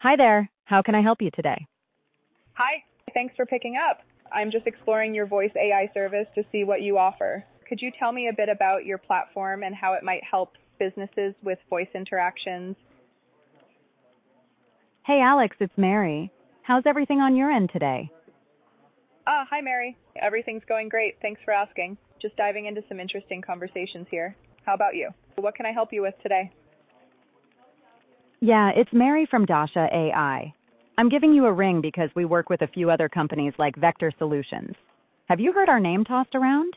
Hi there. How can I help you today? Hi, thanks for picking up. I'm just exploring your voice AI service to see what you offer. Could you tell me a bit about your platform and how it might help businesses with voice interactions? Hey, Alex, it's Mary. How's everything on your end today? Hi, Mary. Everything's going great. Thanks for asking. Just diving into some interesting conversations here. How about you? What can I help you with today? Yeah, it's Mary from Dasha AI. I'm giving you a ring because we work with a few other companies like Vector Solutions. Have you heard our name tossed around?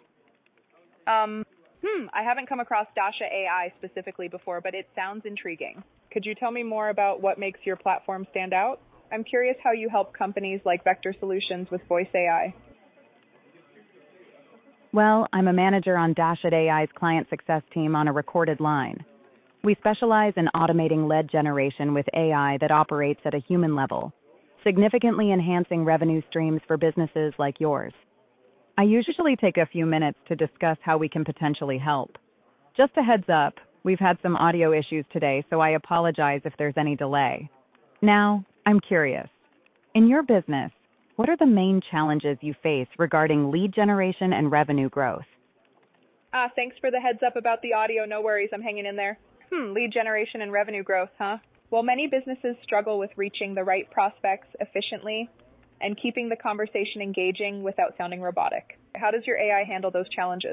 I haven't come across Dasha AI specifically before, but it sounds intriguing. Could you tell me more about what makes your platform stand out? I'm curious how you help companies like Vector Solutions with voice AI. Well, I'm a manager on Dasha AI's client success team on a recorded line. We specialize in automating lead generation with AI that operates at a human level, significantly enhancing revenue streams for businesses like yours. I usually take a few minutes to discuss how we can potentially help. Just a heads up, we've had some audio issues today, so I apologize if there's any delay. Now, I'm curious. In your business, what are the main challenges you face regarding lead generation and revenue growth? Thanks for the heads up about the audio. No worries, I'm hanging in there. Lead generation and revenue growth, huh? Well, many businesses struggle with reaching the right prospects efficiently and keeping the conversation engaging without sounding robotic. How does your AI handle those challenges?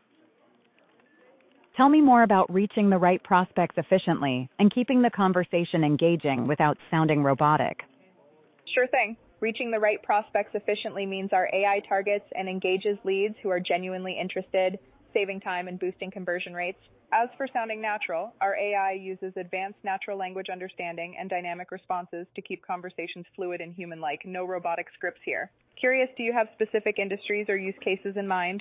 Tell me more about reaching the right prospects efficiently and keeping the conversation engaging without sounding robotic. Sure thing. Reaching the right prospects efficiently means our AI targets and engages leads who are genuinely interested, saving time and boosting conversion rates. As for sounding natural, our AI uses advanced natural language understanding and dynamic responses to keep conversations fluid and human-like. No robotic scripts here. Curious, do you have specific industries or use cases in mind?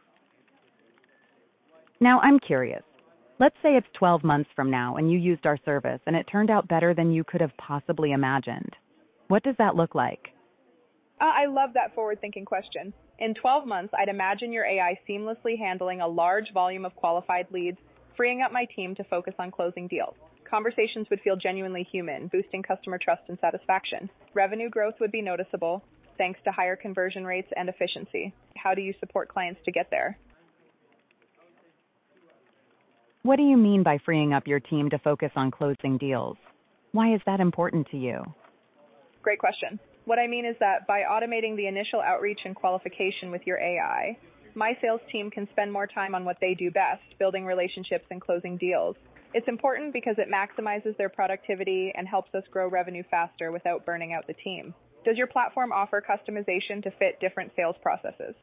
Now, I'm curious. Let's say it's 12 months from now and you used our service and it turned out better than you could have possibly imagined. What does that look like? I love that forward-thinking question. In 12 months, I'd imagine your AI seamlessly handling a large volume of qualified leads, freeing up my team to focus on closing deals. Conversations would feel genuinely human, boosting customer trust and satisfaction. Revenue growth would be noticeable, thanks to higher conversion rates and efficiency. How do you support clients to get there? What do you mean by freeing up your team to focus on closing deals? Why is that important to you? Great question. What I mean is that by automating the initial outreach and qualification with your AI, my sales team can spend more time on what they do best, building relationships and closing deals. It's important because it maximizes their productivity and helps us grow revenue faster without burning out the team. Does your platform offer customization to fit different sales processes?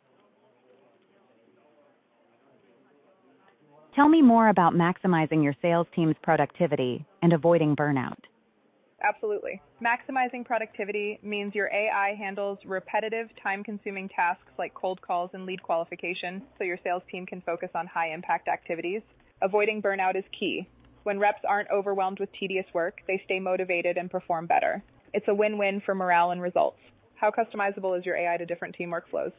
Tell me more about maximizing your sales team's productivity and avoiding burnout. Absolutely. Maximizing productivity means your AI handles repetitive, time-consuming tasks like cold calls and lead qualification, so your sales team can focus on high-impact activities. Avoiding burnout is key. When reps aren't overwhelmed with tedious work, they stay motivated and perform better. It's a win-win for morale and results. How customizable is your AI to different team workflows?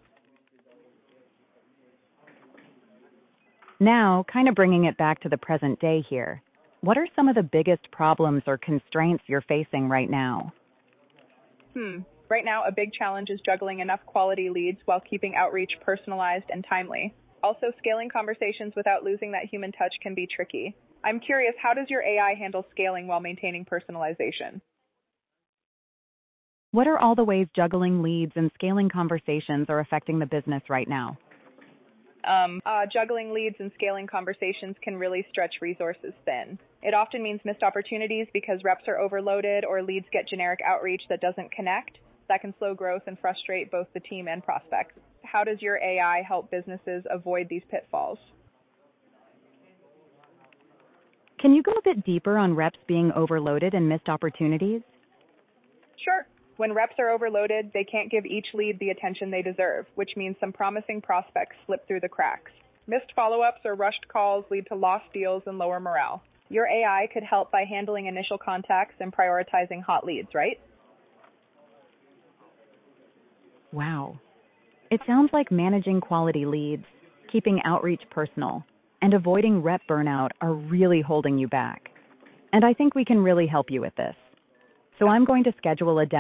Now, kind of bringing it back to the present day here, what are some of the biggest problems or constraints you're facing right now? Right now, a big challenge is juggling enough quality leads while keeping outreach personalized and timely. Also, scaling conversations without losing that human touch can be tricky. I'm curious, how does your AI handle scaling while maintaining personalization? What are all the ways juggling leads and scaling conversations are affecting the business right now? Juggling leads and scaling conversations can really stretch resources thin. It often means missed opportunities because reps are overloaded or leads get generic outreach that doesn't connect. That can slow growth and frustrate both the team and prospects. How does your AI help businesses avoid these pitfalls? Can you go a bit deeper on reps being overloaded and missed opportunities? Sure. When reps are overloaded, they can't give each lead the attention they deserve, which means some promising prospects slip through the cracks. Missed follow-ups or rushed calls lead to lost deals and lower morale. Your AI could help by handling initial contacts and prioritizing hot leads, right? Wow. It sounds like managing quality leads, keeping outreach personal, and avoiding rep burnout are really holding you back. And I think we can really help you with this. So I'm going to schedule a demo